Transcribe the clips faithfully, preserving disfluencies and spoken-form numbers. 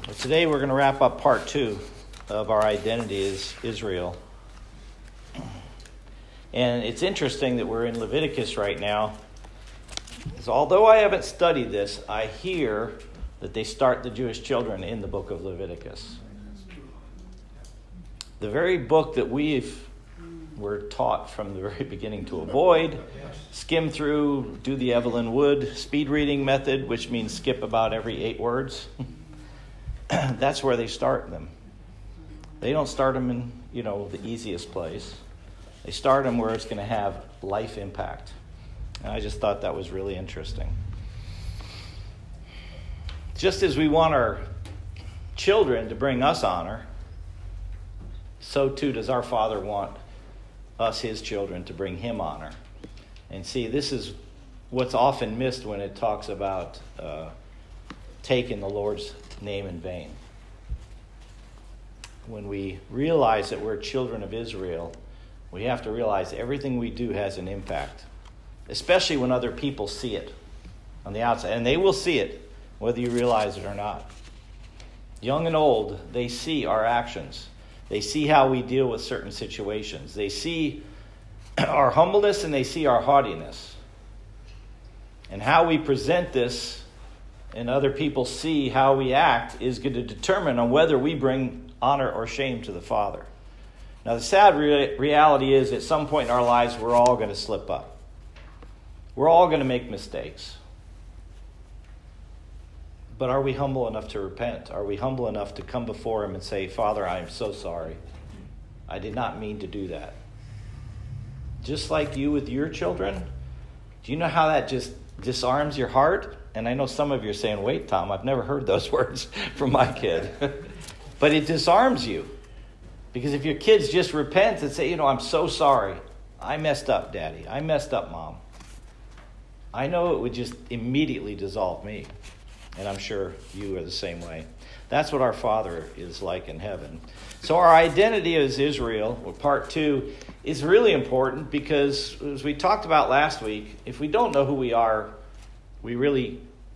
Well, today we're going to wrap up part two of our identity as Israel. And it's interesting that we're in Leviticus right now, because although I haven't studied this, I hear that they start the Jewish children in the book of Leviticus. The very book that we've were taught from the very beginning to avoid, skim through, do the Evelyn Wood speed reading method, which means skip about every eight words. That's where they start them. They don't start them in, you know, the easiest place. They start them where it's going to have life impact. And I just thought that was really interesting. Just as we want our children to bring us honor, so too does our Father want us, his children, to bring him honor. And see, this is what's often missed when it talks about uh, taking the Lord's name in vain. When we realize that we're children of Israel, we have to realize everything we do has an impact, especially when other people see it on the outside. And they will see it, whether you realize it or not. Young and old, they see our actions. They see how we deal with certain situations. They see our humbleness and they see our haughtiness. And how we present this and other people see how we act is going to determine on whether we bring honor or shame to the Father. Now, the sad re- reality is at some point in our lives, we're all going to slip up. We're all going to make mistakes. But are we humble enough to repent? Are we humble enough to come before him and say, Father, I am so sorry. I did not mean to do that. Just like you with your children, do you know how that just disarms your heart? And I know some of you are saying, wait, Tom, I've never heard those words from my kid. But it disarms you. Because if your kids just repent and say, you know, I'm so sorry. I messed up, Daddy. I messed up, Mom. I know it would just immediately dissolve me. And I'm sure you are the same way. That's what our Father is like in heaven. So our identity as Israel, or part two, is really important because, as we talked about last week, if we don't know who we are, we really,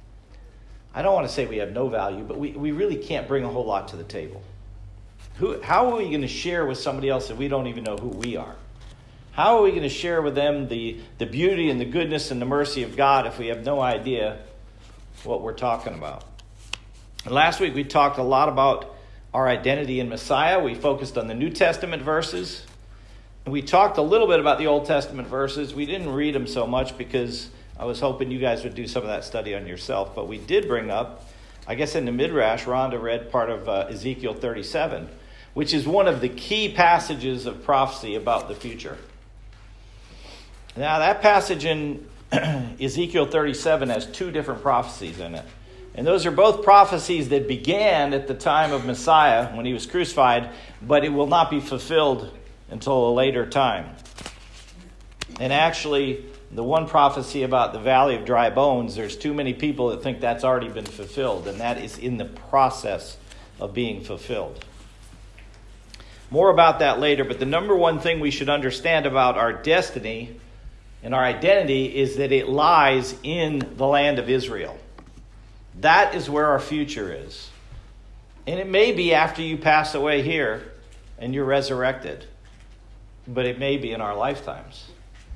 I don't want to say we have no value, but we, we really can't bring a whole lot to the table. Who, how are we going to share with somebody else if we don't even know who we are? How are we going to share with them the, the beauty and the goodness and the mercy of God if we have no idea what we're talking about? And last week we talked a lot about our identity in Messiah. We focused on the New Testament verses. And we talked a little bit about the Old Testament verses. We didn't read them so much because I was hoping you guys would do some of that study on yourself. But we did bring up, I guess in the Midrash, Rhonda read part of uh, Ezekiel thirty-seven, which is one of the key passages of prophecy about the future. Now, that passage in Ezekiel thirty-seven has two different prophecies in it. And those are both prophecies that began at the time of Messiah when he was crucified, but it will not be fulfilled until a later time. And actually, the one prophecy about the Valley of Dry Bones, there's too many people that think that's already been fulfilled, and that is in the process of being fulfilled. More about that later, but the number one thing we should understand about our destiny and our identity is that it lies in the land of Israel. That is where our future is. And it may be after you pass away here and you're resurrected, but it may be in our lifetimes.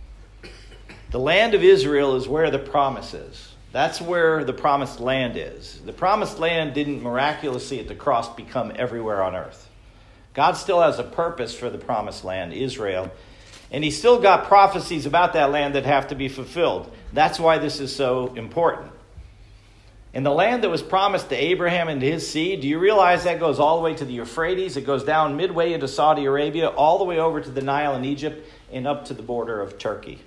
The land of Israel is where the promise is. That's where the promised land is. The promised land didn't miraculously at the cross become everywhere on earth. God still has a purpose for the promised land, Israel. And he's still got prophecies about that land that have to be fulfilled. That's why this is so important. And the land that was promised to Abraham and to his seed, do you realize that goes all the way to the Euphrates? It goes down midway into Saudi Arabia, all the way over to the Nile in Egypt, and up to the border of Turkey.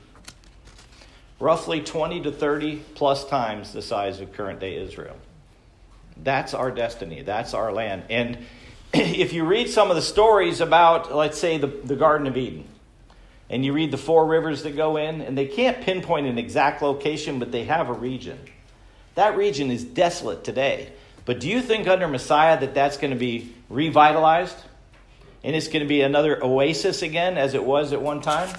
Roughly twenty to thirty plus times the size of current day Israel. That's our destiny. That's our land. And if you read some of the stories about, let's say, the, the Garden of Eden, and you read the four rivers that go in, and they can't pinpoint an exact location, but they have a region. That region is desolate today. But do you think under Messiah that that's going to be revitalized? And it's going to be another oasis again, as it was at one time?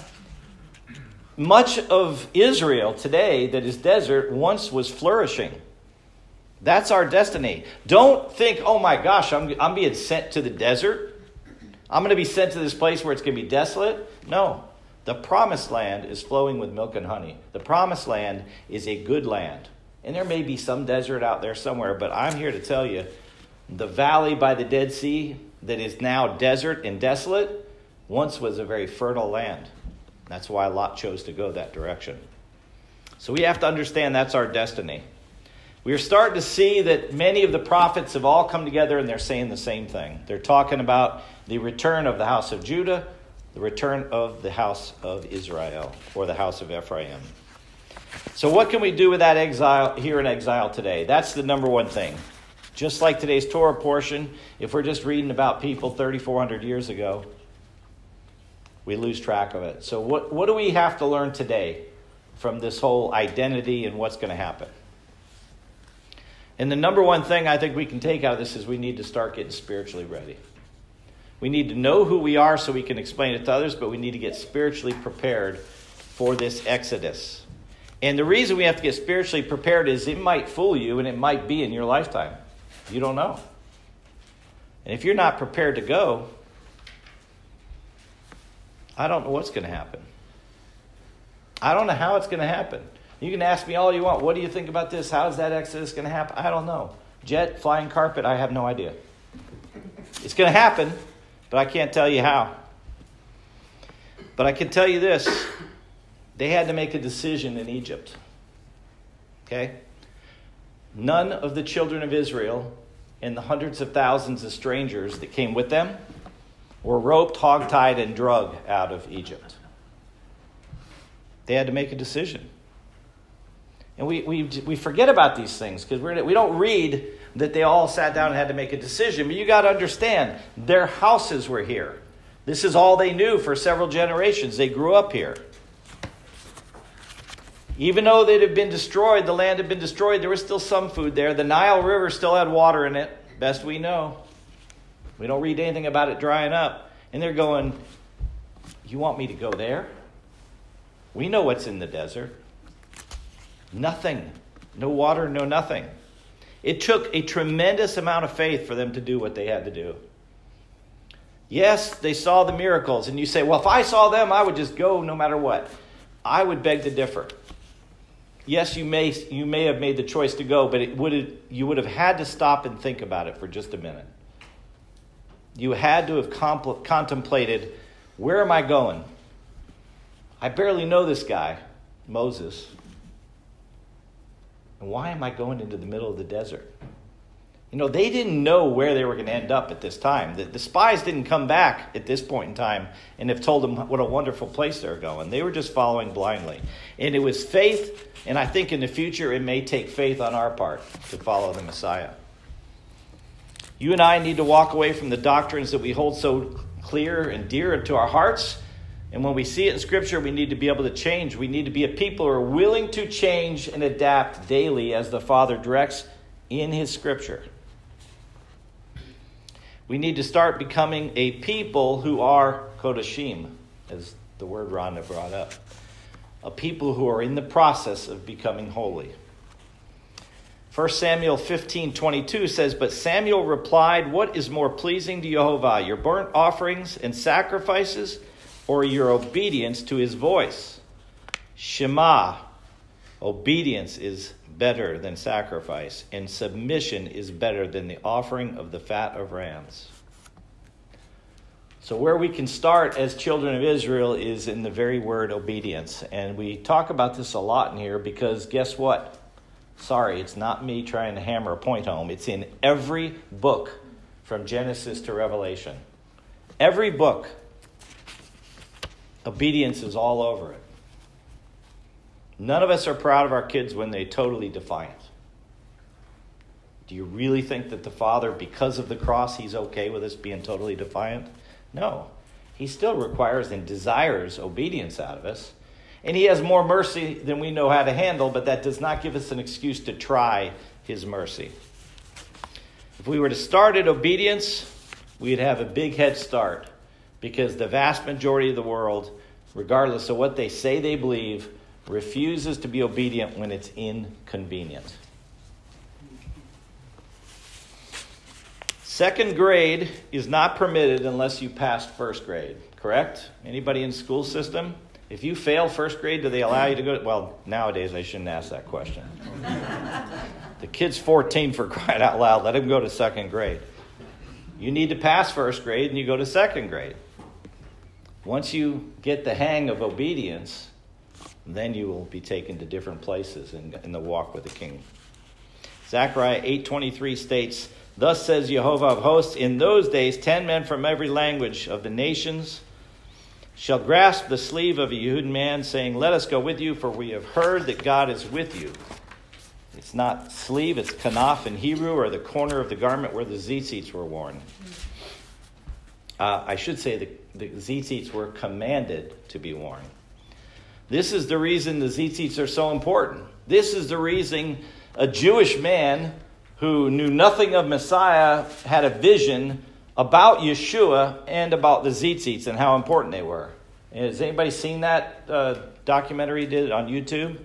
Much of Israel today that is desert once was flourishing. That's our destiny. Don't think, oh my gosh, I'm, I'm being sent to the desert. I'm going to be sent to this place where it's going to be desolate. No. The promised land is flowing with milk and honey. The promised land is a good land. And there may be some desert out there somewhere, but I'm here to tell you, the valley by the Dead Sea that is now desert and desolate once was a very fertile land. That's why Lot chose to go that direction. So we have to understand that's our destiny. We are starting to see that many of the prophets have all come together and they're saying the same thing. They're talking about the return of the house of Judah, the return of the house of Israel, or the house of Ephraim. So what can we do with that exile here in exile today? That's the number one thing. Just like today's Torah portion, if we're just reading about people thirty-four hundred years ago, we lose track of it. So what, what do we have to learn today from this whole identity and what's going to happen? And the number one thing I think we can take out of this is we need to start getting spiritually ready. We need to know who we are so we can explain it to others, but we need to get spiritually prepared for this exodus. And the reason we have to get spiritually prepared is it might fool you and it might be in your lifetime. You don't know. And if you're not prepared to go, I don't know what's going to happen. I don't know how it's going to happen. You can ask me all you want. What do you think about this? How is that exodus going to happen? I don't know. Jet, flying carpet, I have no idea. It's going to happen, but I can't tell you how. But I can tell you this. They had to make a decision in Egypt. Okay? None of the children of Israel and the hundreds of thousands of strangers that came with them were roped, hogtied, and drug out of Egypt. They had to make a decision. And we we we forget about these things because we we don't read that they all sat down and had to make a decision. But you got to understand, their houses were here. This is all they knew for several generations. They grew up here. Even though they'd have been destroyed, the land had been destroyed, there was still some food there. The Nile River still had water in it, best we know. We don't read anything about it drying up. And they're going, you want me to go there? We know what's in the desert. Nothing. No water, no nothing. It took a tremendous amount of faith for them to do what they had to do. Yes, they saw the miracles. And you say, well, if I saw them, I would just go no matter what. I would beg to differ. Yes, you may you may have made the choice to go, but it would have, you would have had to stop and think about it for just a minute. You had to have compl- contemplated, where am I going? I barely know this guy, Moses. And why am I going into the middle of the desert? You know, they didn't know where they were going to end up at this time. The, the spies didn't come back at this point in time and have told them what a wonderful place they're going. They were just following blindly. And it was faith, and I think in the future it may take faith on our part to follow the Messiah. You and I need to walk away from the doctrines that we hold so clear and dear to our hearts. And when we see it in Scripture, we need to be able to change. We need to be a people who are willing to change and adapt daily as the Father directs in His Scripture. We need to start becoming a people who are Kodashim, as the word Rhonda brought up. A people who are in the process of becoming holy. First Samuel fifteen twenty-two says, but Samuel replied, what is more pleasing to Jehovah, your burnt offerings and sacrifices, or your obedience to his voice? Shema, obedience is better than sacrifice, and submission is better than the offering of the fat of rams. So where we can start as children of Israel is in the very word obedience. And we talk about this a lot in here because guess what? Sorry, it's not me trying to hammer a point home. It's in every book from Genesis to Revelation. Every book. Obedience is all over it. None of us are proud of our kids when they totally defiant. Do you really think that the Father, because of the cross, he's okay with us being totally defiant? No. He still requires and desires obedience out of us. And he has more mercy than we know how to handle, but that does not give us an excuse to try his mercy. If we were to start at obedience, we'd have a big head start, because the vast majority of the world, regardless of what they say they believe, refuses to be obedient when it's inconvenient. Second grade is not permitted unless you passed first grade, correct? Anybody in the school system? If you fail first grade, do they allow you to go? Well, nowadays I shouldn't ask that question. The kid's fourteen, for crying out loud. Let him go to second grade. You need to pass first grade and you go to second grade. Once you get the hang of obedience, then you will be taken to different places in, in the walk with the King. Zechariah eight twenty-three states, "Thus says Jehovah of hosts, in those days ten men from every language of the nations shall grasp the sleeve of a Yehudan man, saying, 'Let us go with you, for we have heard that God is with you.'" It's not sleeve, it's kanaf in Hebrew, or the corner of the garment where the tzitzits were worn. Uh, I should say the, the tzitzits were commanded to be worn. This is the reason the tzitzits are so important. This is the reason a Jewish man who knew nothing of Messiah had a vision about Yeshua and about the tzitzits and how important they were. Has anybody seen that uh, documentary did on YouTube?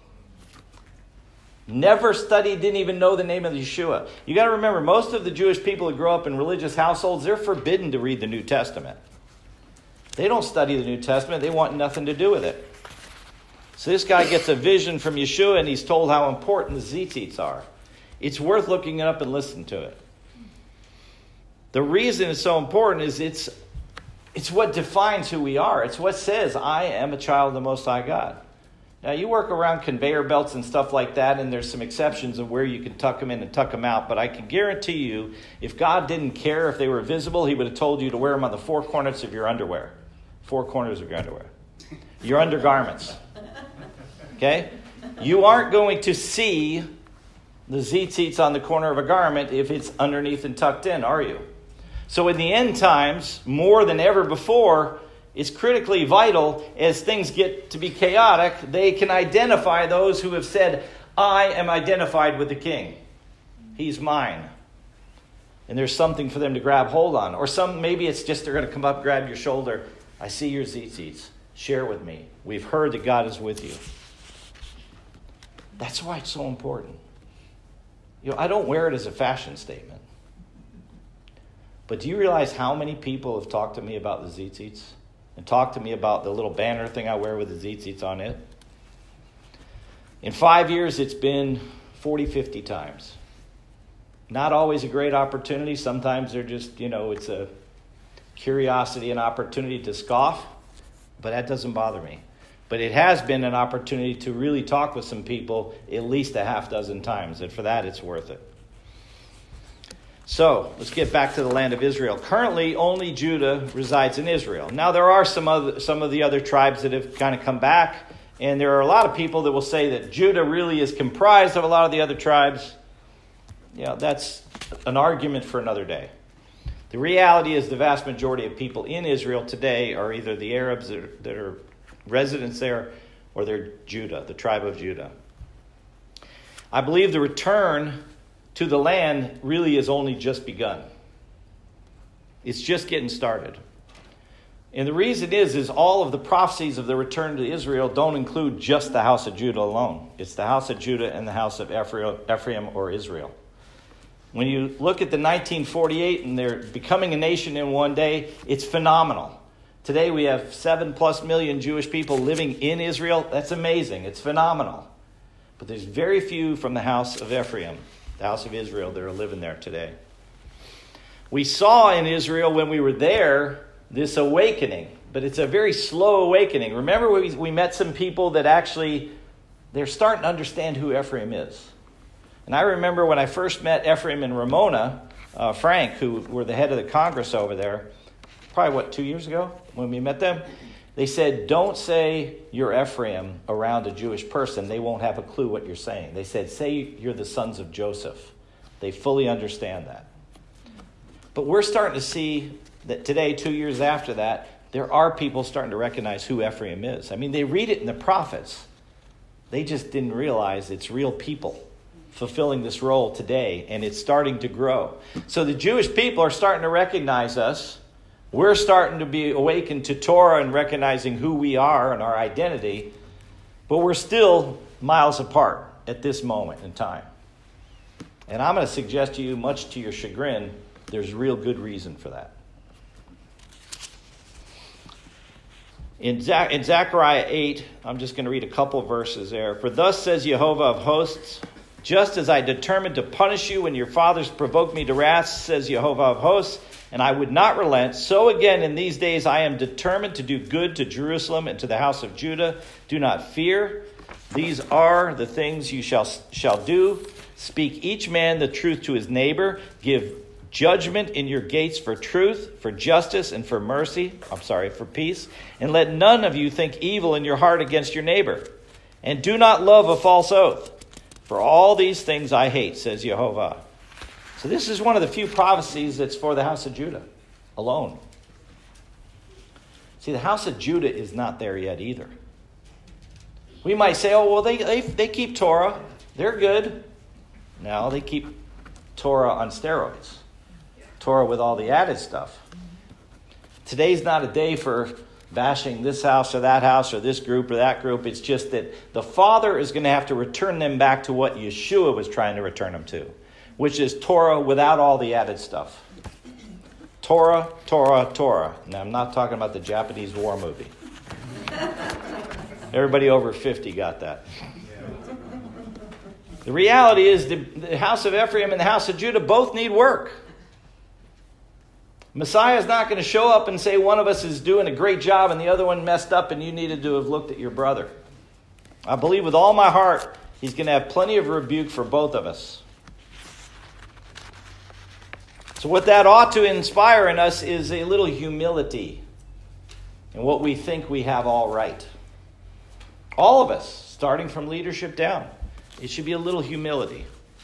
Never studied, didn't even know the name of Yeshua. You got to remember, most of the Jewish people who grow up in religious households, they're forbidden to read the New Testament. They don't study the New Testament. They want nothing to do with it. So this guy gets a vision from Yeshua, and he's told how important the tzitzits are. It's worth looking it up and listening to it. The reason it's so important is it's, it's what defines who we are. It's what says, I am a child of the Most High God. Now, you work around conveyor belts and stuff like that, and there's some exceptions of where you can tuck them in and tuck them out. But I can guarantee you, if God didn't care if they were visible, he would have told you to wear them on the four corners of your underwear. Four corners of your underwear. Your undergarments. Okay? You aren't going to see the tzitzits on the corner of a garment if it's underneath and tucked in, are you? So in the end times, more than ever before, it's critically vital as things get to be chaotic, they can identify those who have said, I am identified with the King. He's mine. And there's something for them to grab hold on. Or some, maybe it's just they're going to come up, grab your shoulder. I see your tzitzits. Share with me. We've heard that God is with you. That's why it's so important. You know, I don't wear it as a fashion statement. But do you realize how many people have talked to me about the tzitzits? And talked to me about the little banner thing I wear with the tzitzits on it? In five years, it's been forty, fifty times. Not always a great opportunity. Sometimes they're just, you know, it's a curiosity and opportunity to scoff. But that doesn't bother me. But it has been an opportunity to really talk with some people at least a half dozen times. And for that, it's worth it. So, let's get back to the land of Israel. Currently, only Judah resides in Israel. Now, there are some other, some of the other tribes that have kind of come back. And there are a lot of people that will say that Judah really is comprised of a lot of the other tribes. You know, that's an argument for another day. The reality is the vast majority of people in Israel today are either the Arabs that are, that are residents there, or they're Judah, the tribe of Judah. I believe the return to the land really has only just begun. It's just getting started. And the reason is, is all of the prophecies of the return to Israel don't include just the house of Judah alone. It's the house of Judah and the house of Ephraim or Israel. When you look at the nineteen forty-eight and they're becoming a nation in one day, it's phenomenal. Today we have seven plus million Jewish people living in Israel. That's amazing. It's phenomenal. But there's very few from the house of Ephraim, the house of Israel, that are living there today. We saw in Israel when we were there this awakening, but it's a very slow awakening. Remember we, we met some people that actually, they're starting to understand who Ephraim is. And I remember when I first met Ephraim and Ramona, uh, Frank, who were the head of the Congress over there, probably, what, two years ago when we met them? They said, don't say you're Ephraim around a Jewish person. They won't have a clue what you're saying. They said, say you're the sons of Joseph. They fully understand that. But we're starting to see that today, two years after that, there are people starting to recognize who Ephraim is. I mean, they read it in the prophets. They just didn't realize it's real people fulfilling this role today, and it's starting to grow. So the Jewish people are starting to recognize us. We're starting to be awakened to Torah and recognizing who we are and our identity, but we're still miles apart at this moment in time. And I'm going to suggest to you, much to your chagrin, There's real good reason for that. In, Zach, in Zechariah eight, I'm just going to read a couple verses there. For thus says Jehovah of hosts, just as I determined to punish you when your fathers provoked me to wrath, says Jehovah of hosts, and I would not relent, so again in these days I am determined to do good to Jerusalem and to the house of Judah. Do not fear. These are the things you shall, shall do. Speak each man the truth to his neighbor. Give judgment in your gates for truth, for justice, and for mercy. I'm sorry, for peace. And let none of you think evil in your heart against your neighbor. And do not love a false oath. For all these things I hate, says Jehovah. So this is one of the few prophecies that's for the house of Judah alone. See, the house of Judah is not there yet either. We might say, oh, well, they, they, they keep Torah. They're good. No, they keep Torah on steroids. Torah with all the added stuff. Today's not a day for bashing this house or that house or this group or that group. It's just that the Father is going to have to return them back to what Yeshua was trying to return them to, which is Torah without all the added stuff. Torah, Torah, Torah. Now, I'm not talking about the Japanese war movie. Everybody over fifty got that. The reality is the, the house of Ephraim and the house of Judah both need work. Messiah is not going to show up and say one of us is doing a great job and the other one messed up and you needed to have looked at your brother. I believe with all my heart he's going to have plenty of rebuke for both of us. So what that ought to inspire in us is a little humility in what we think we have all right. All of us, starting from leadership down. It should be a little humility.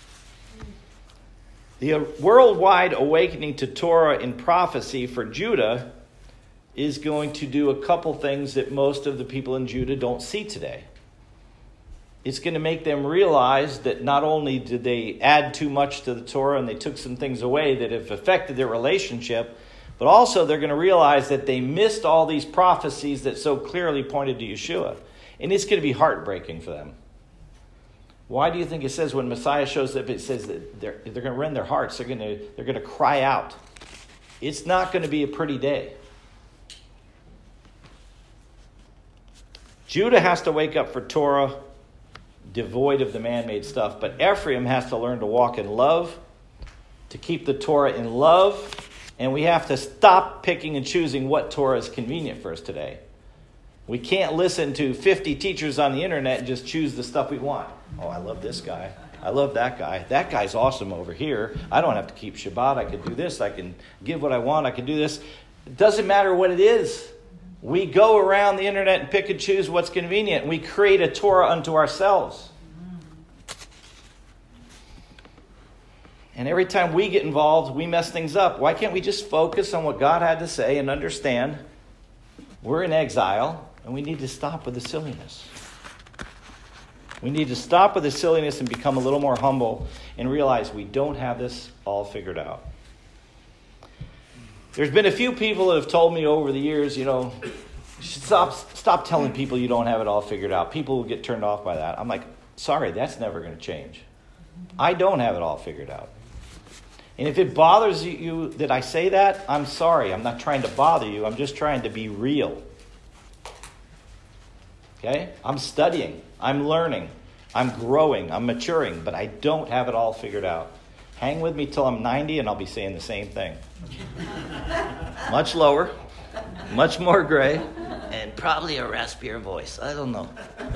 The worldwide awakening to Torah in prophecy for Judah is going to do a couple things that most of the people in Judah don't see today. It's going to make them realize that not only did they add too much to the Torah and they took some things away that have affected their relationship, but also they're going to realize that they missed all these prophecies that so clearly pointed to Yeshua. And it's going to be heartbreaking for them. Why do you think it says when Messiah shows up, it says that they're, they're going to rend their hearts. They're going to, they're going to cry out. It's not going to be a pretty day. Judah has to wake up for Torah, devoid of the man-made stuff. But Ephraim has to learn to walk in love, to keep the Torah in love. And we have to stop picking and choosing what Torah is convenient for us today. We can't listen to fifty teachers on the internet and just choose the stuff we want. Oh, I love this guy. I love that guy. That guy's awesome over here. I don't have to keep Shabbat. I can do this. I can give what I want. I can do this. It doesn't matter what it is. We go around the internet and pick and choose what's convenient. We create a Torah unto ourselves. And every time we get involved, we mess things up. Why can't we just focus on what God had to say and understand we're in exile and we need to stop with the silliness? We need to stop with the silliness and become a little more humble and realize we don't have this all figured out. There's been a few people that have told me over the years, you know, stop, stop telling people you don't have it all figured out. People will get turned off by that. I'm like, sorry, that's never going to change. I don't have it all figured out. And if it bothers you that I say that, I'm sorry. I'm not trying to bother you. I'm just trying to be real. Okay? I'm studying. I'm learning. I'm growing. I'm maturing. But I don't have it all figured out. Hang with me till I'm ninety and I'll be saying the same thing. Much lower. Much more gray. And probably a raspier voice. I don't know.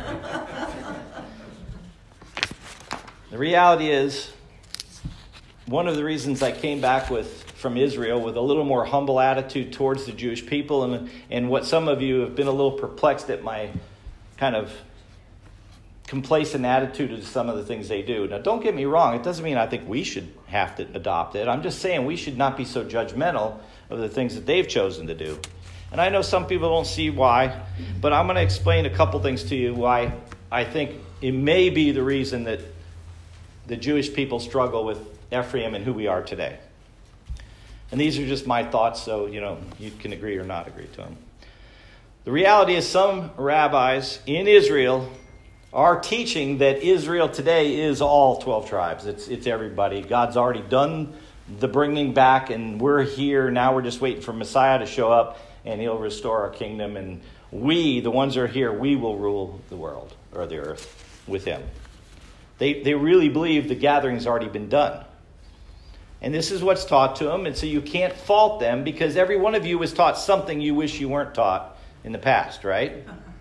The reality is, one of the reasons I came back with from Israel with a little more humble attitude towards the Jewish people, and, and what some of you have been a little perplexed at my kind of complacent attitude to some of the things they do. Now, don't get me wrong. It doesn't mean I think we should have to adopt it. I'm just saying we should not be so judgmental of the things that they've chosen to do. And I know some people don't see why, but I'm going to explain a couple things to you why I think it may be the reason that the Jewish people struggle with Ephraim and who we are today. And these are just my thoughts, so, you know, you can agree or not agree to them. The reality is some rabbis in Israel are teaching that Israel today is all twelve tribes. It's it's everybody. God's already done the bringing back, and we're here, now we're just waiting for Messiah to show up, and he'll restore our kingdom, and we, the ones who are here, we will rule the world, or the earth, with him. They, they really believe the gathering's already been done. And this is what's taught to them, and so you can't fault them, because every one of you was taught something you wish you weren't taught in the past, right?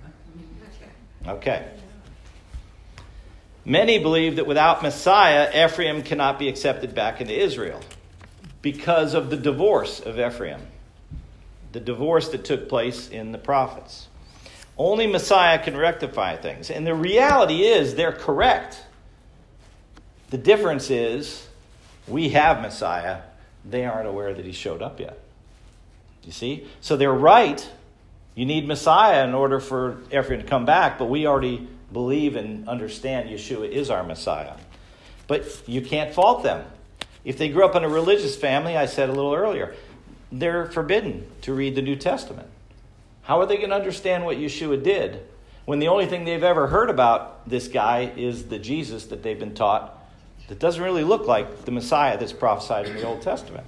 Okay. Many believe that without Messiah, Ephraim cannot be accepted back into Israel because of the divorce of Ephraim, the divorce that took place in the prophets. Only Messiah can rectify things. And the reality is they're correct. The difference is we have Messiah. They aren't aware that he showed up yet. You see? So they're right. You need Messiah in order for Ephraim to come back, but we already believe and understand Yeshua is our Messiah. But you can't fault them. If they grew up in a religious family, I said a little earlier, they're forbidden to read the New Testament. How are they going to understand what Yeshua did when the only thing they've ever heard about this guy is the Jesus that they've been taught that doesn't really look like the Messiah that's prophesied in the Old Testament?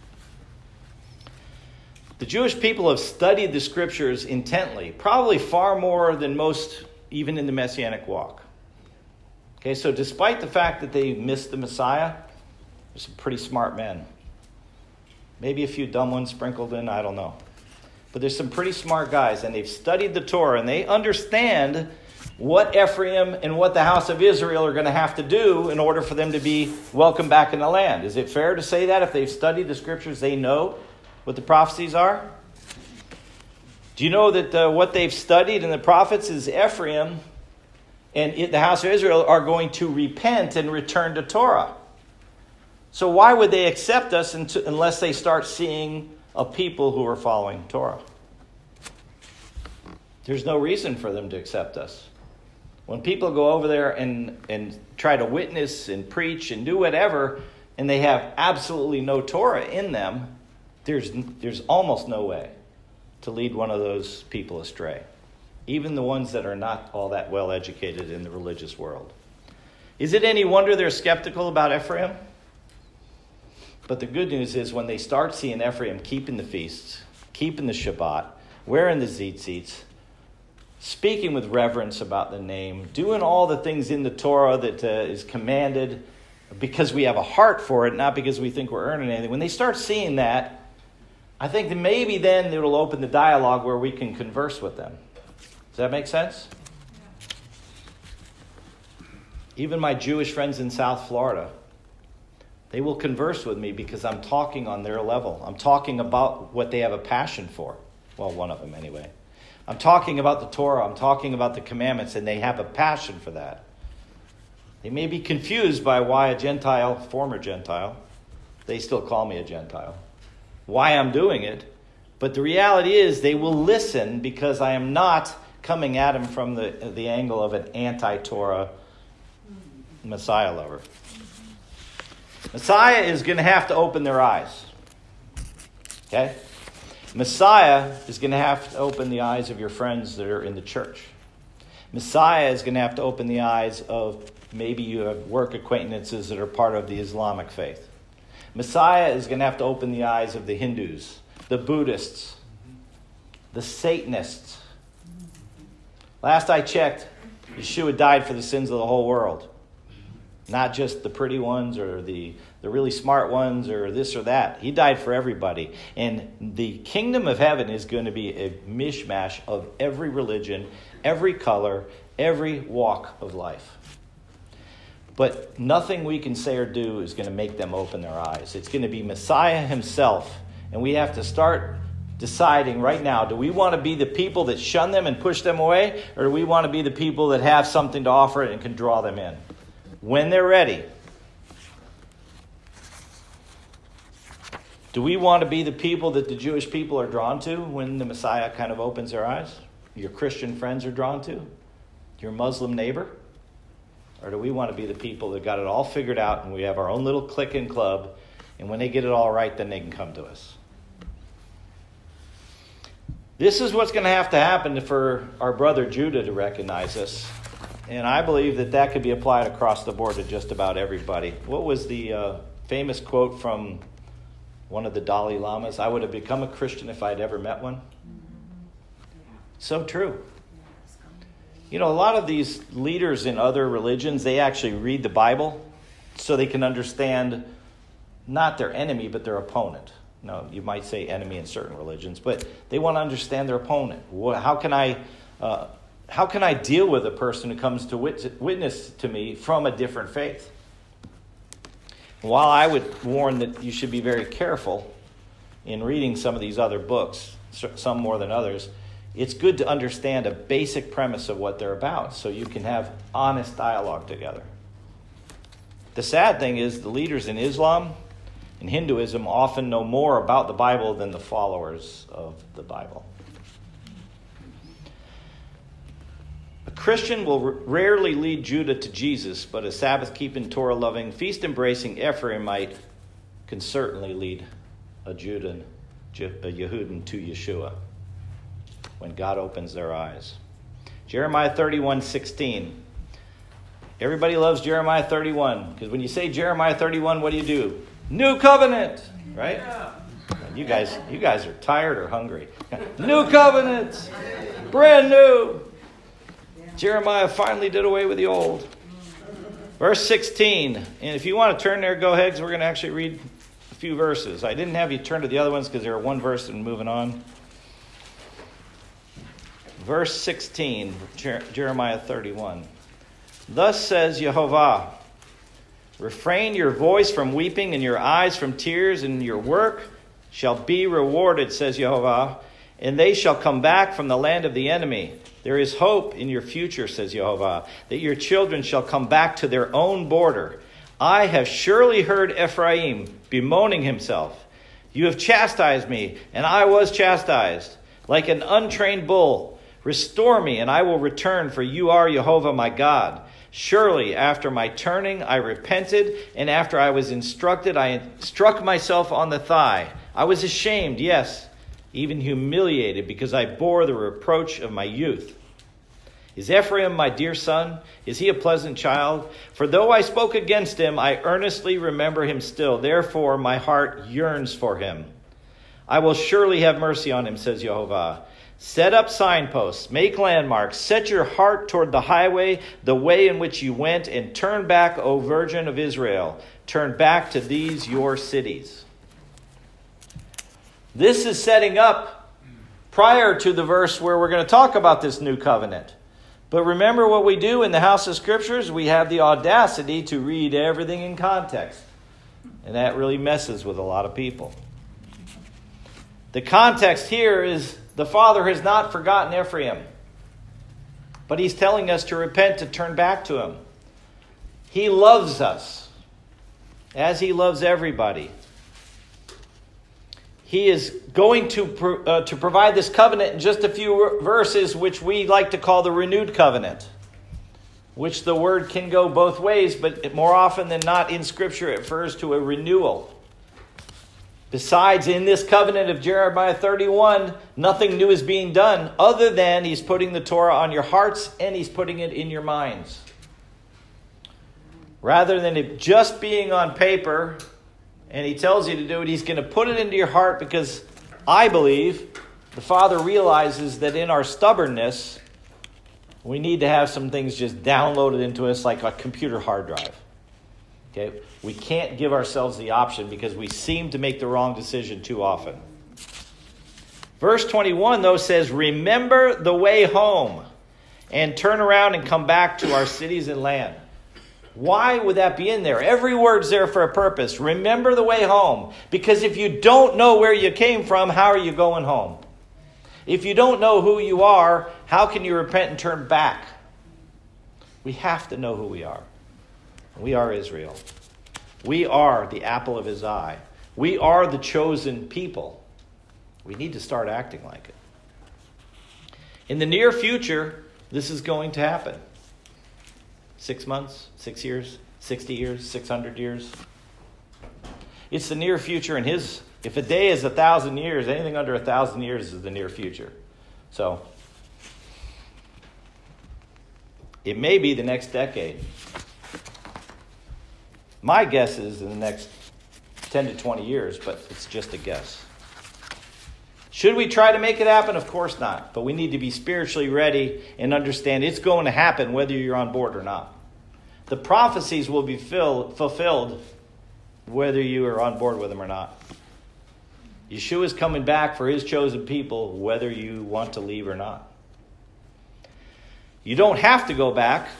The Jewish people have studied the scriptures intently, probably far more than most, even in the Messianic walk. Okay, so despite the fact that they missed the Messiah, they're some pretty smart men. Maybe a few dumb ones sprinkled in, I don't know. But there's some pretty smart guys, and they've studied the Torah, and they understand what Ephraim and what the house of Israel are going to have to do in order for them to be welcomed back in the land. Is it fair to say that if they've studied the scriptures, they know what the prophecies are? Do you know that uh, what they've studied in the prophets is Ephraim and it, the house of Israel are going to repent and return to Torah? So why would they accept us into, unless they start seeing a people who are following Torah? There's no reason for them to accept us. When people go over there and, and try to witness and preach and do whatever, and they have absolutely no Torah in them, there's there's almost no way to lead one of those people astray, even the ones that are not all that well educated in the religious world. Is it any wonder they're skeptical about Ephraim? But the good news is when they start seeing Ephraim keeping the feasts, keeping the Shabbat, wearing the tzitzits, speaking with reverence about the name, doing all the things in the Torah that uh, is commanded because we have a heart for it, not because we think we're earning anything. When they start seeing that, I think that maybe then it'll open the dialogue where we can converse with them. Does that make sense? Even my Jewish friends in South Florida, they will converse with me because I'm talking on their level. I'm talking about what they have a passion for. Well, one of them anyway. I'm talking about the Torah. I'm talking about the commandments, and they have a passion for that. They may be confused by why a Gentile, former Gentile, they still call me a Gentile, why I'm doing it. But the reality is they will listen because I am not coming at them from the, the angle of an anti-Torah Messiah lover. Messiah is going to have to open their eyes. Okay? Messiah is going to have to open the eyes of your friends that are in the church. Messiah is going to have to open the eyes of maybe you have work acquaintances that are part of the Islamic faith. Messiah is going to have to open the eyes of the Hindus, the Buddhists, the Satanists. Last I checked, Yeshua died for the sins of the whole world. Not just the pretty ones or the, the really smart ones or this or that. He died for everybody. And the kingdom of heaven is going to be a mishmash of every religion, every color, every walk of life. But nothing we can say or do is going to make them open their eyes. It's going to be Messiah himself. And we have to start deciding right now, do we want to be the people that shun them and push them away? Or do we want to be the people that have something to offer and can draw them in? When they're ready. Do we want to be the people that the Jewish people are drawn to when the Messiah kind of opens their eyes? Your Christian friends are drawn to? Your Muslim neighbor? Or do we want to be the people that got it all figured out and we have our own little clique and club, and when they get it all right, then they can come to us? This is what's going to have to happen for our brother Judah to recognize us. And I believe that that could be applied across the board to just about everybody. What was the uh, famous quote from one of the Dalai Lamas, I would have become a Christian if I'd ever met one. So true. You know, a lot of these leaders in other religions, they actually read the Bible so they can understand not their enemy, but their opponent. No, you might say enemy in certain religions, but they want to understand their opponent. How can I, uh, how can I deal with a person who comes to wit- witness to me from a different faith? While I would warn that you should be very careful in reading some of these other books, some more than others, it's good to understand a basic premise of what they're about so you can have honest dialogue together. The sad thing is the leaders in Islam and Hinduism often know more about the Bible than the followers of the Bible. A Christian will r- rarely lead Judah to Jesus, but a Sabbath-keeping, Torah-loving, feast-embracing Ephraimite can certainly lead a Judah, a Yehudan to Yeshua when God opens their eyes. Jeremiah thirty-one sixteen. Everybody loves Jeremiah thirty-one, because when you say Jeremiah thirty-one, what do you do? New covenant, right? Yeah. You guys, you guys are tired or hungry. New covenant, brand new. Jeremiah finally did away with the old. Verse sixteen. And if you want to turn there, go ahead, because we're going to actually read a few verses. I didn't have you turn to the other ones because they were one verse and moving on. Verse sixteen, Jeremiah thirty-one. Thus says Yehovah, refrain your voice from weeping and your eyes from tears, and your work shall be rewarded, says Yehovah, and they shall come back from the land of the enemy. There is hope in your future, says Yehovah, that your children shall come back to their own border. I have surely heard Ephraim bemoaning himself. You have chastised me, and I was chastised, like an untrained bull. Restore me, and I will return, for you are Yehovah my God. Surely, after my turning, I repented, and after I was instructed, I struck myself on the thigh. I was ashamed, yes, even humiliated, because I bore the reproach of my youth. Is Ephraim my dear son? Is he a pleasant child? For though I spoke against him, I earnestly remember him still. Therefore, my heart yearns for him. I will surely have mercy on him, says Yehovah. Set up signposts, make landmarks, set your heart toward the highway, the way in which you went, and turn back, O Virgin of Israel. Turn back to these your cities. This is setting up prior to the verse where we're going to talk about this new covenant. But remember what we do in the House of Scriptures? We have the audacity to read everything in context. And that really messes with a lot of people. The context here is the Father has not forgotten Ephraim, but he's telling us to repent, to turn back to him. He loves us as he loves everybody. He is going to, uh, to provide this covenant in just a few verses, which we like to call the renewed covenant, which the word can go both ways, but more often than not in Scripture it refers to a renewal. Besides, in this covenant of Jeremiah thirty-one, nothing new is being done other than he's putting the Torah on your hearts and he's putting it in your minds. Rather than it just being on paper and he tells you to do it, he's going to put it into your heart, because I believe the Father realizes that in our stubbornness, we need to have some things just downloaded into us like a computer hard drive. Okay, we can't give ourselves the option because we seem to make the wrong decision too often. Verse twenty-one, though, says, remember the way home and turn around and come back to our cities and land. Why would that be in there? Every word's there for a purpose. Remember the way home. Because if you don't know where you came from, how are you going home? If you don't know who you are, how can you repent and turn back? We have to know who we are. We are Israel. We are the apple of his eye. We are the chosen people. We need to start acting like it. In the near future, this is going to happen. Six months, six years, sixty years, six hundred years. It's the near future, and his, if a day is a thousand years, anything under a thousand years is the near future. So, it may be the next decade. My guess is in the next ten to twenty years, but it's just a guess. Should we try to make it happen? Of course not. But we need to be spiritually ready and understand it's going to happen whether you're on board or not. The prophecies will be filled, fulfilled whether you are on board with them or not. Yeshua is coming back for his chosen people whether you want to leave or not. You don't have to go back.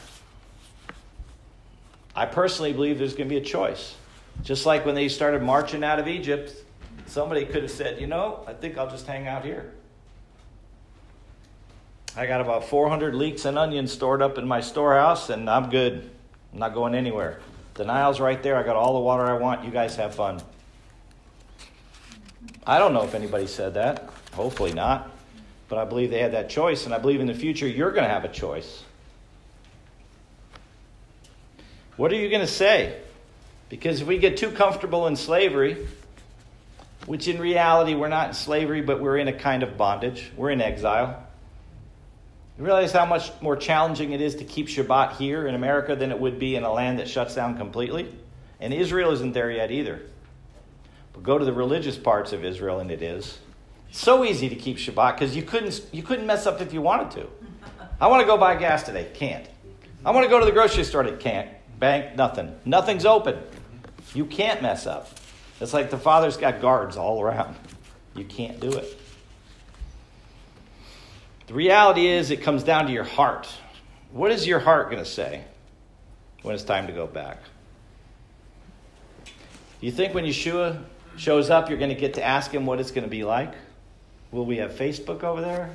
I personally believe there's going to be a choice. Just like when they started marching out of Egypt, somebody could have said, you know, I think I'll just hang out here. I got about four hundred leeks and onions stored up in my storehouse, and I'm good. I'm not going anywhere. The Nile's right there. I got all the water I want. You guys have fun. I don't know if anybody said that. Hopefully not. But I believe they had that choice, and I believe in the future you're going to have a choice. What are you going to say? Because if we get too comfortable in slavery, which in reality we're not in slavery, but we're in a kind of bondage. We're in exile. You realize how much more challenging it is to keep Shabbat here in America than it would be in a land that shuts down completely? And Israel isn't there yet either. But go to the religious parts of Israel and it is. It's so easy to keep Shabbat because you couldn't, you couldn't mess up if you wanted to. I want to go buy gas today. Can't. I want to go to the grocery store today. Can't. Bank, nothing. Nothing's open. You can't mess up. It's like the Father's got guards all around. You can't do it. The reality is it comes down to your heart. What is your heart going to say when it's time to go back? Do you think when Yeshua shows up, you're going to get to ask him what it's going to be like? Will we have Facebook over there?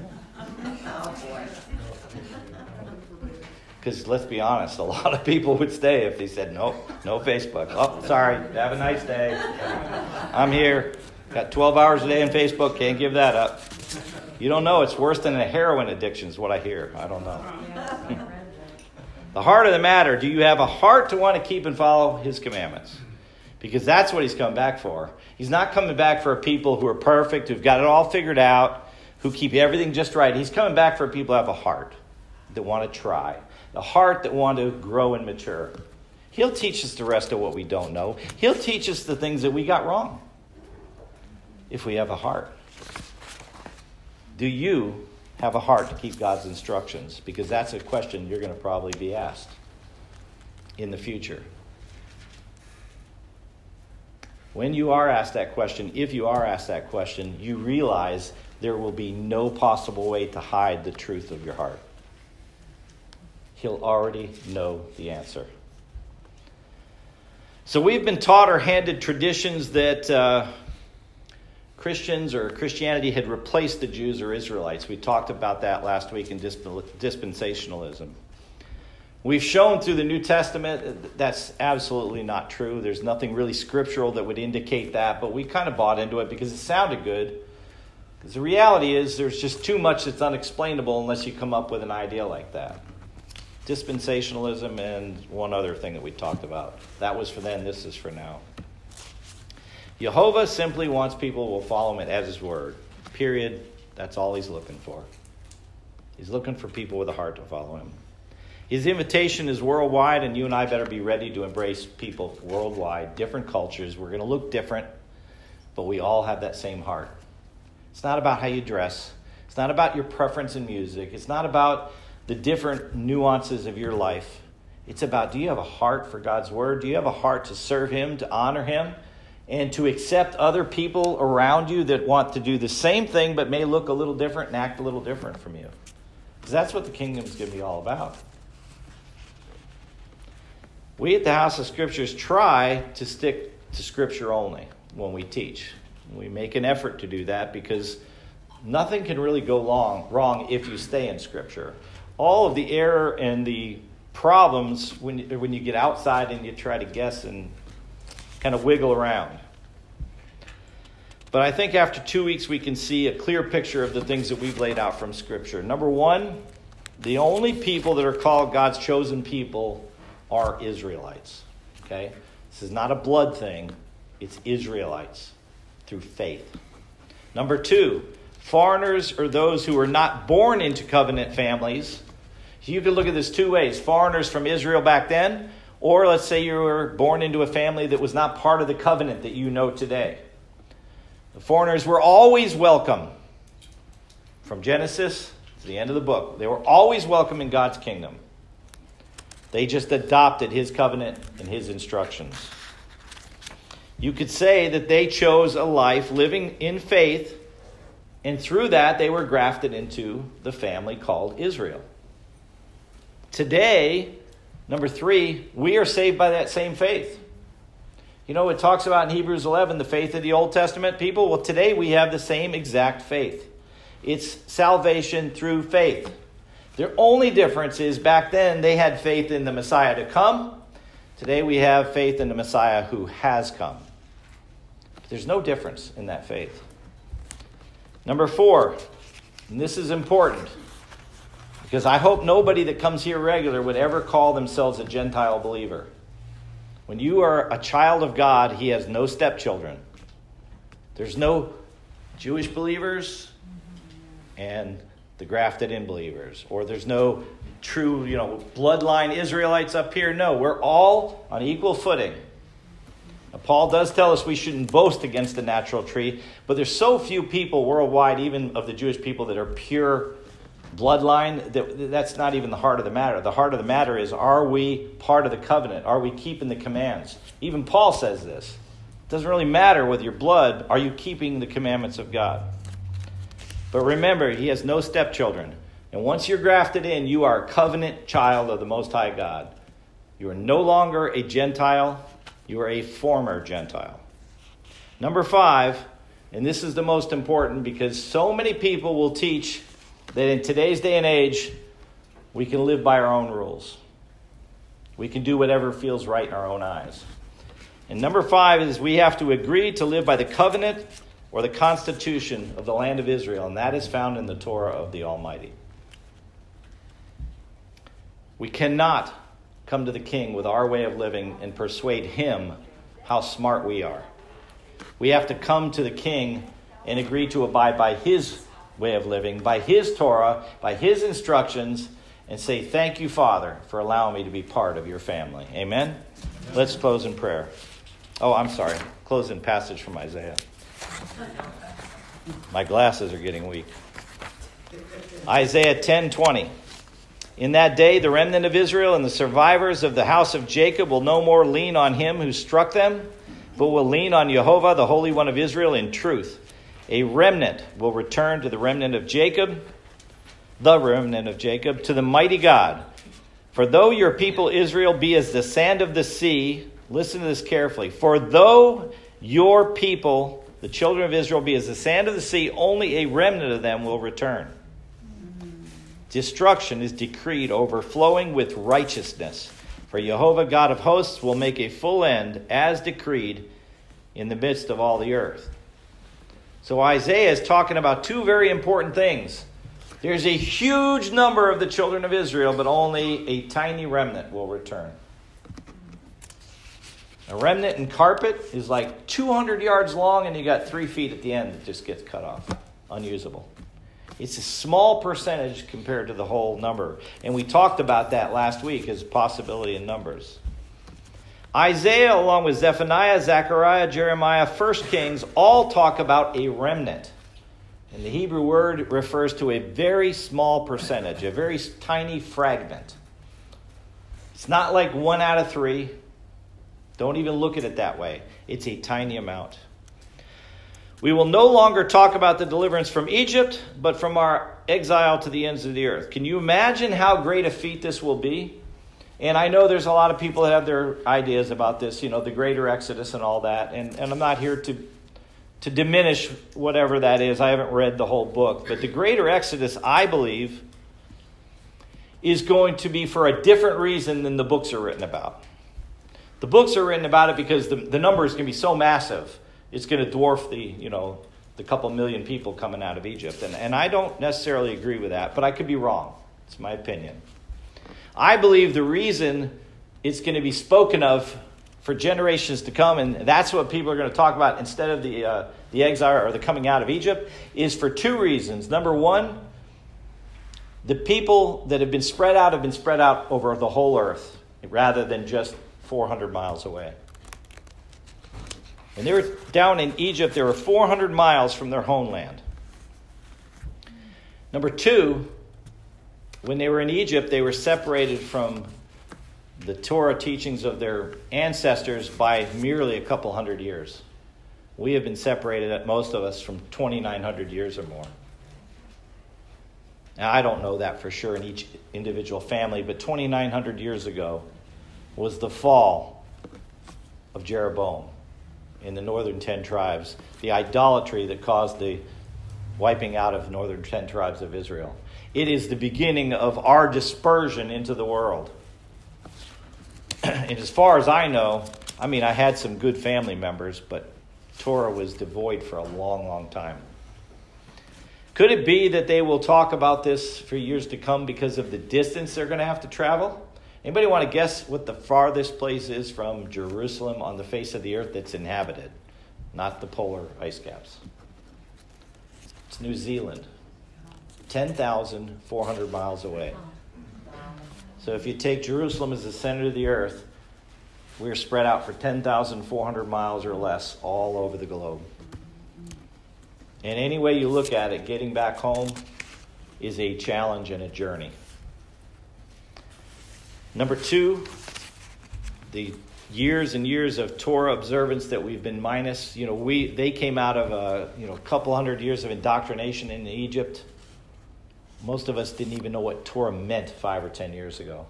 Because let's be honest, a lot of people would stay if they said, nope, no Facebook. Oh, sorry, have a nice day. I'm here. Got twelve hours a day on Facebook, can't give that up. You don't know, it's worse than a heroin addiction is what I hear. I don't know. The heart of the matter, do you have a heart to want to keep and follow his commandments? Because that's what he's come back for. He's not coming back for people who are perfect, who've got it all figured out, who keep everything just right. He's coming back for people who have a heart that want to try. The heart that want to grow and mature. He'll teach us the rest of what we don't know. He'll teach us the things that we got wrong. If we have a heart. Do you have a heart to keep God's instructions? Because that's a question you're going to probably be asked in the future. When you are asked that question, if you are asked that question, you realize there will be no possible way to hide the truth of your heart. He'll already know the answer. So we've been taught or handed traditions that uh, Christians or Christianity had replaced the Jews or Israelites. We talked about that last week in dispensationalism. We've shown through the New Testament that that's absolutely not true. There's nothing really scriptural that would indicate that, but we kind of bought into it because it sounded good. Because the reality is there's just too much that's unexplainable unless you come up with an idea like that. Dispensationalism and one other thing that we talked about. That was for then, this is for now. Jehovah simply wants people who will follow him as his word. Period. That's all he's looking for. He's looking for people with a heart to follow him. His invitation is worldwide, and you and I better be ready to embrace people worldwide, different cultures. We're going to look different, but we all have that same heart. It's not about how you dress. It's not about your preference in music. It's not about the different nuances of your life. It's about, do you have a heart for God's word? Do you have a heart to serve him, to honor him, and to accept other people around you that want to do the same thing but may look a little different and act a little different from you? Because that's what the kingdom is going to be all about. We at the House of Scriptures try to stick to Scripture only when we teach. We make an effort to do that because nothing can really go long, wrong if you stay in Scripture. All of the error and the problems when you, when you get outside and you try to guess and kind of wiggle around. But I think after two weeks we can see a clear picture of the things that we've laid out from Scripture. Number one, the only people that are called God's chosen people are Israelites. Okay? This is not a blood thing. It's Israelites through faith. Number two, foreigners are those who are not born into covenant families. So you can look at this two ways. Foreigners from Israel back then Or let's say you were born into a family that was not part of the covenant that you know today. The foreigners were always welcome. From Genesis to the end of the book, they were always welcome in God's kingdom. They just adopted his covenant and his instructions. You could say that they chose a life living in faith, and through that they were grafted into the family called Israel. Today, number three, we are saved by that same faith. You know, it talks about in Hebrews eleven, the faith of the Old Testament people. Well, today we have the same exact faith. It's salvation through faith. The only difference is back then they had faith in the Messiah to come. Today we have faith in the Messiah who has come. There's no difference in that faith. Number four, and this is important, because I hope nobody that comes here regular would ever call themselves a Gentile believer. When you are a child of God, he has no stepchildren. There's no Jewish believers and the grafted in believers. Or there's no true, you know, bloodline Israelites up here. No, we're all on equal footing. Now, Paul does tell us we shouldn't boast against the natural tree, but there's so few people worldwide, even of the Jewish people, that are pure bloodline, that that's not even the heart of the matter. The heart of the matter is, are we part of the covenant? Are we keeping the commands? Even Paul says this. It doesn't really matter with your blood. Are you keeping the commandments of God? But remember, he has no stepchildren. And once you're grafted in, you are a covenant child of the Most High God. You are no longer a Gentile. You are a former Gentile. Number five, and this is the most important because so many people will teach that in today's day and age, we can live by our own rules. We can do whatever feels right in our own eyes. And number five is we have to agree to live by the covenant or the constitution of the land of Israel, and that is found in the Torah of the Almighty. We cannot come to the king with our way of living and persuade him how smart we are. We have to come to the king and agree to abide by his way of living, by his Torah, by his instructions, and say, thank you, Father, for allowing me to be part of your family. Amen? Let's close in prayer. Oh, I'm sorry. Close in passage from Isaiah. My glasses are getting weak. Isaiah ten twenty. In that day, the remnant of Israel and the survivors of the house of Jacob will no more lean on him who struck them, but will lean on Jehovah, the Holy One of Israel, in truth. A remnant will return to the remnant of Jacob, the remnant of Jacob, to the mighty God. For though your people Israel be as the sand of the sea, listen to this carefully, for though your people, the children of Israel, be as the sand of the sea, only a remnant of them will return. Destruction is decreed, overflowing with righteousness. For Jehovah, God of hosts, will make a full end, as decreed, in the midst of all the earth. So Isaiah is talking about two very important things. There's a huge number of the children of Israel, but only a tiny remnant will return. A remnant in carpet is like two hundred yards long, and you got three feet at the end that just gets cut off. Unusable. It's a small percentage compared to the whole number. And we talked about that last week as a possibility in numbers. Isaiah, along with Zephaniah, Zechariah, Jeremiah, First Kings, all talk about a remnant. And the Hebrew word refers to a very small percentage, a very tiny fragment. It's not like one out of three. Don't even look at it that way. It's a tiny amount. We will no longer talk about the deliverance from Egypt, but from our exile to the ends of the earth. Can you imagine how great a feat this will be? And I know there's a lot of people that have their ideas about this, you know, the greater exodus and all that. And, and I'm not here to, to diminish whatever that is. I haven't read the whole book. But the greater exodus, I believe, is going to be for a different reason than the books are written about. The books are written about it because the, the number is going to be so massive. It's going to dwarf the, you know, the couple million people coming out of Egypt. And, and I don't necessarily agree with that, but I could be wrong. It's my opinion. I believe the reason it's going to be spoken of for generations to come, and that's what people are going to talk about instead of the uh, the exile or the coming out of Egypt, is for two reasons. Number one, the people that have been spread out have been spread out over the whole earth rather than just four hundred miles away. When they were down in Egypt, they were four hundred miles from their homeland. Number two, when they were in Egypt, they were separated from the Torah teachings of their ancestors by merely a couple hundred years. We have been separated, most of us, from twenty-nine hundred years or more. Now, I don't know that for sure in each individual family, but twenty-nine hundred years ago was the fall of Jeroboam in the northern ten tribes, the idolatry that caused the wiping out of northern ten tribes of Israel. It is the beginning of our dispersion into the world. And as far as I know, I mean, I had some good family members, but Torah was devoid for a long, long time. Could it be that they will talk about this for years to come because of the distance they're going to have to travel? Anybody want to guess what the farthest place is from Jerusalem on the face of the earth that's inhabited? Not the polar ice caps. It's New Zealand. ten thousand four hundred miles away. So if you take Jerusalem as the center of the earth, we're spread out for ten thousand four hundred miles or less all over the globe. And any way you look at it, getting back home is a challenge and a journey. Number two, the years and years of Torah observance that we've been minus. You know, we they came out of a you know couple hundred years of indoctrination in Egypt. Most of us didn't even know what Torah meant five or ten years ago.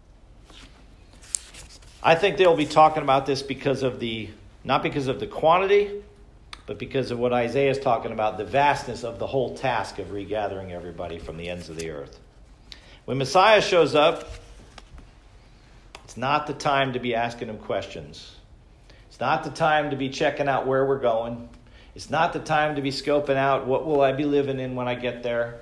I think they'll be talking about this because of the, not because of the quantity, but because of what Isaiah is talking about, the vastness of the whole task of regathering everybody from the ends of the earth. When Messiah shows up, it's not the time to be asking him questions. It's not the time to be checking out where we're going. It's not the time to be scoping out what will I be living in when I get there.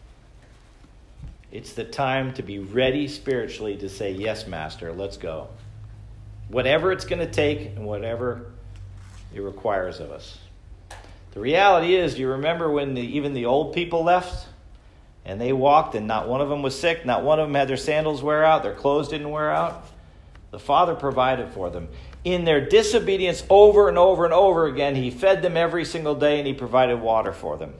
It's the time to be ready spiritually to say, yes, Master, let's go. Whatever it's going to take and whatever it requires of us. The reality is, you remember when the, even the old people left and they walked and not one of them was sick, not one of them had their sandals wear out, their clothes didn't wear out. The Father provided for them. In their disobedience over and over and over again, he fed them every single day and he provided water for them.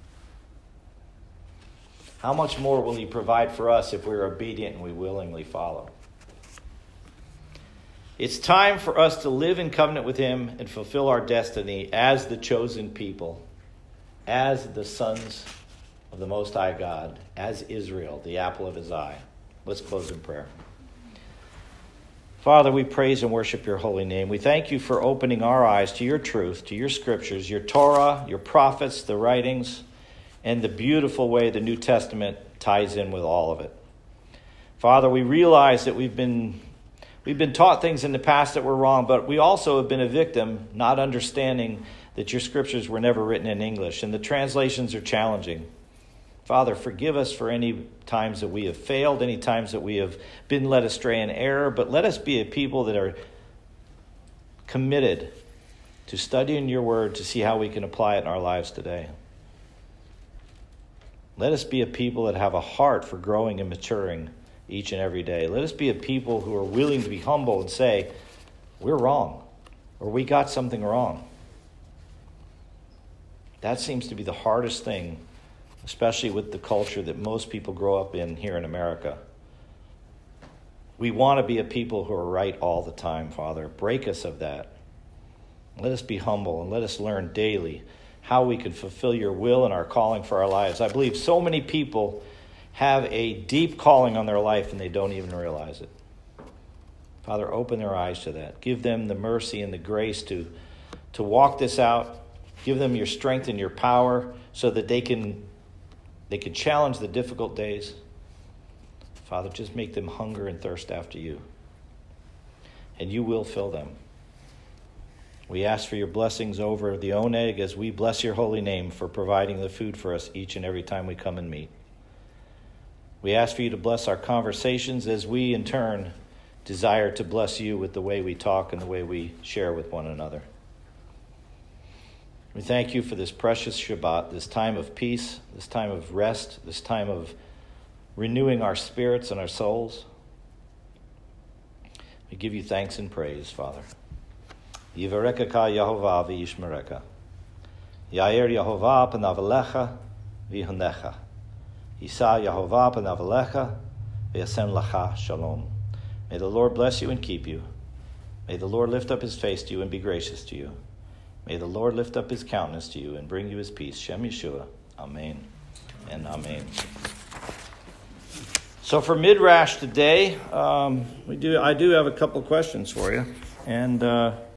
How much more will he provide for us if we're obedient and we willingly follow? It's time for us to live in covenant with him and fulfill our destiny as the chosen people, as the sons of the Most High God, as Israel, the apple of his eye. Let's close in prayer. Father, we praise and worship your holy name. We thank you for opening our eyes to your truth, to your scriptures, your Torah, your prophets, the writings, and the beautiful way the New Testament ties in with all of it. Father, we realize that we've been we've been taught things in the past that were wrong, but we also have been a victim, not understanding that your scriptures were never written in English, and the translations are challenging. Father, forgive us for any times that we have failed, any times that we have been led astray in error, but let us be a people that are committed to studying your word to see how we can apply it in our lives today. Let us be a people that have a heart for growing and maturing each and every day. Let us be a people who are willing to be humble and say, we're wrong, or we got something wrong. That seems to be the hardest thing, especially with the culture that most people grow up in here in America. We want to be a people who are right all the time, Father. Break us of that. Let us be humble and let us learn daily how we can fulfill your will and our calling for our lives. I believe so many people have a deep calling on their life and they don't even realize it. Father, open their eyes to that. Give them the mercy and the grace to, to walk this out. Give them your strength and your power so that they can, they can challenge the difficult days. Father, just make them hunger and thirst after you. And you will fill them. We ask for your blessings over the Oneg as we bless your holy name for providing the food for us each and every time we come and meet. We ask for you to bless our conversations as we, in turn, desire to bless you with the way we talk and the way we share with one another. We thank you for this precious Shabbat, this time of peace, this time of rest, this time of renewing our spirits and our souls. We give you thanks and praise, Father. Yivarekah Yehovah v'yishmerekah. Yair Yehovah panav elecha v'yihunecha. Yisa Yehovah panav elecha v'yasem lacha shalom. May the Lord bless you and keep you. May the Lord lift up his face to you and be gracious to you. May the Lord lift up his countenance to you and bring you his peace. Shem Yeshua. Amen and amen. So for Midrash today, um, we do. I do have a couple questions for you, and. Uh,